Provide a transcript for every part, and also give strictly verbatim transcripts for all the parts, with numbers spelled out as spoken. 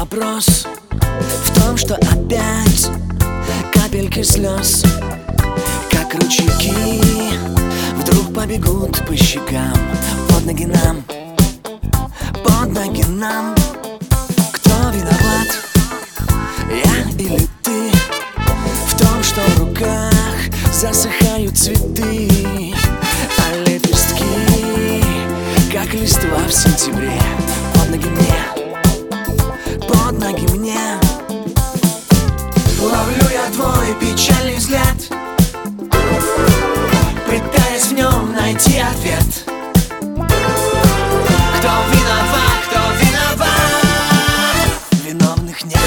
вопрос в том, что опять капельки слез, как ручейки, вдруг побегут по щекам. Под ноги нам, под ноги нам. Кто виноват, я или ты, в том, что в руках засыхают цветы, а лепестки, как листва в сентябре. Под ноги мне, под ноги мне. Ловлю я твой печальный взгляд, пытаясь в нем найти ответ. Кто виноват, кто виноват? Виновных нет.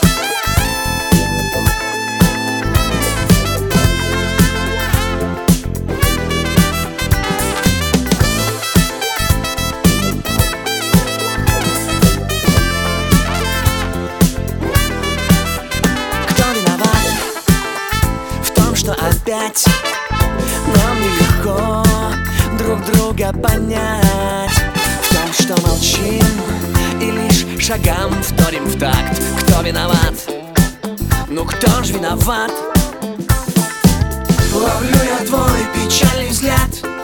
Что опять нам нелегко друг друга понять, в том, что молчим и лишь шагам вторим в такт. Кто виноват? Ну кто ж виноват? Ловлю я твой печальный взгляд,